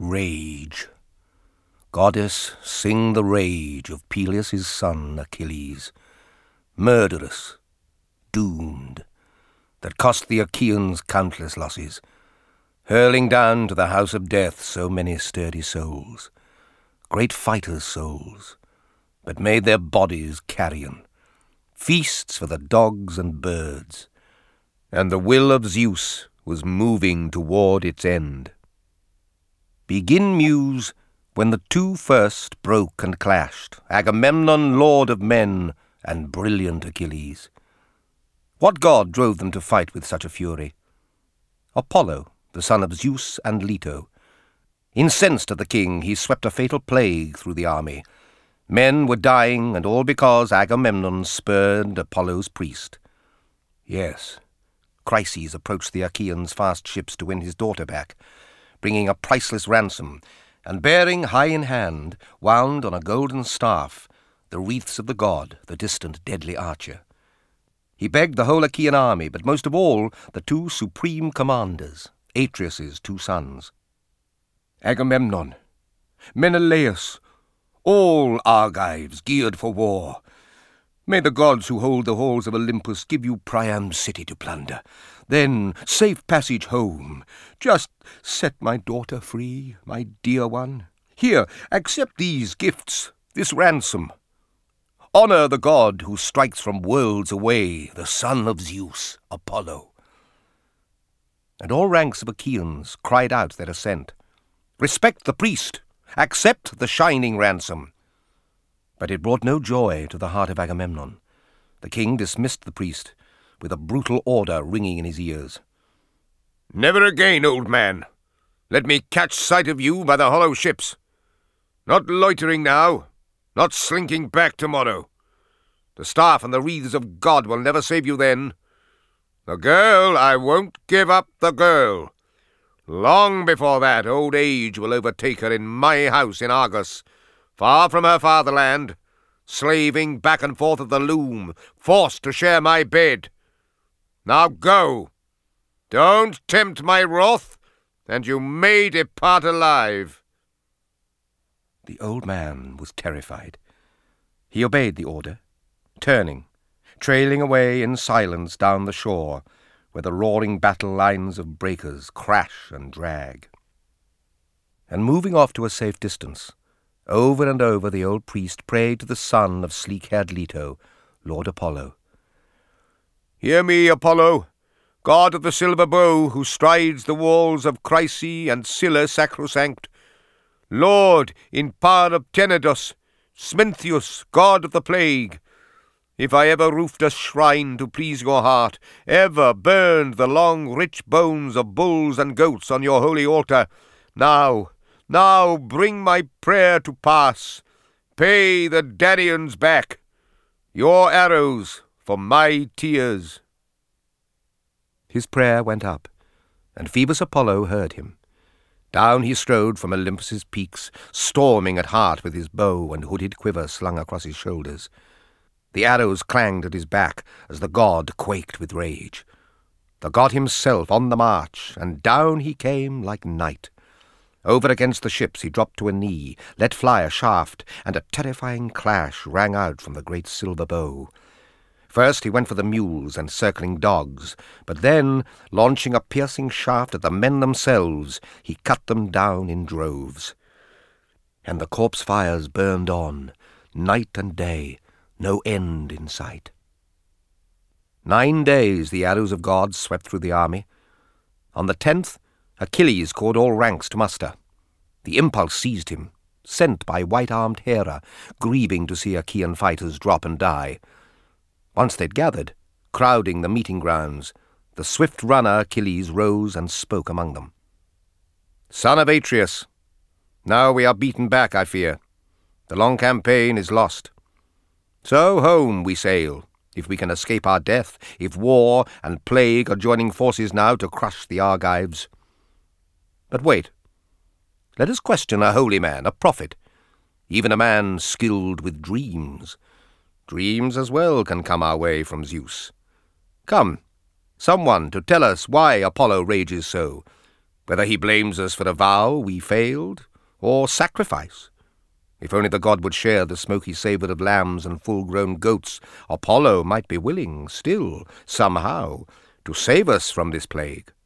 Rage. Goddess, sing the rage of Peleus' son Achilles, murderous, doomed, that cost the Achaeans countless losses, hurling down to the house of death so many sturdy souls, great fighters' souls, but made their bodies carrion, feasts for the dogs and birds, and the will of Zeus was moving toward its end. Begin, Muse, when the two first broke and clashed, Agamemnon, lord of men, and brilliant Achilles. What god drove them to fight with such a fury? Apollo, the son of Zeus and Leto. Incensed at the king, he swept a fatal plague through the army. Men were dying, and all because Agamemnon spurned Apollo's priest. Yes, Chryses approached the Achaeans' fast ships to win his daughter back, bringing a priceless ransom, and bearing high in hand, wound on a golden staff, the wreaths of the god, the distant deadly archer. He begged the whole Achaean army, but most of all the two supreme commanders, Atreus' two sons. Agamemnon, Menelaus, all Argives geared for war. May the gods who hold the halls of Olympus give you Priam's city to plunder. Then safe passage home. Just set my daughter free, my dear one. Here, accept these gifts, this ransom. Honor the god who strikes from worlds away, the son of Zeus, Apollo. And all ranks of Achaeans cried out their assent. Respect the priest. Accept the shining ransom. But it brought no joy to the heart of Agamemnon. The king dismissed the priest, with a brutal order ringing in his ears. Never again, old man. Let me catch sight of you by the hollow ships. Not loitering now, not slinking back tomorrow. The staff and the wreaths of God will never save you then. The girl, I won't give up the girl. Long before that, old age will overtake her in my house in Argos, far from her fatherland, slaving back and forth at the loom, forced to share my bed. Now go. Don't tempt my wrath, and you may depart alive. The old man was terrified. He obeyed the order, turning, trailing away in silence down the shore, where the roaring battle lines of breakers crash and drag. And moving off to a safe distance, over and over the old priest prayed to the son of sleek-haired Leto, Lord Apollo. Hear me, Apollo, god of the silver bow, who strides the walls of Chryse and Scylla sacrosanct. Lord, in power of Tenedos, Smintheus, god of the plague. If I ever roofed a shrine to please your heart, ever burned the long rich bones of bulls and goats on your holy altar, now bring my prayer to pass. Pay the Danaans back. Your arrows for my tears. His prayer went up, and Phoebus Apollo heard him. Down he strode from Olympus's peaks, storming at heart with his bow and hooded quiver slung across his shoulders. The arrows clanged at his back as the god quaked with rage. The god himself on the march, and down he came like night. Over against the ships he dropped to a knee, let fly a shaft, and a terrifying clash rang out from the great silver bow. First he went for the mules and circling dogs, but then, launching a piercing shaft at the men themselves, he cut them down in droves. And the corpse fires burned on, night and day, no end in sight. 9 days the arrows of God swept through the army. On the 10th, Achilles called all ranks to muster. The impulse seized him, sent by white-armed Hera, grieving to see Achaean fighters drop and die. Once they'd gathered, crowding the meeting grounds, the swift runner Achilles rose and spoke among them. Son of Atreus, now we are beaten back, I fear. The long campaign is lost. So home we sail, if we can escape our death, if war and plague are joining forces now to crush the Argives. But wait, let us question a holy man, a prophet, even a man skilled with dreams. Dreams as well can come our way from Zeus. Come, someone to tell us why Apollo rages so. whether he blames us for a vow we failed, or sacrifice. If only the god would share the smoky savour of lambs and full-grown goats, Apollo might be willing, still, somehow, to save us from this plague.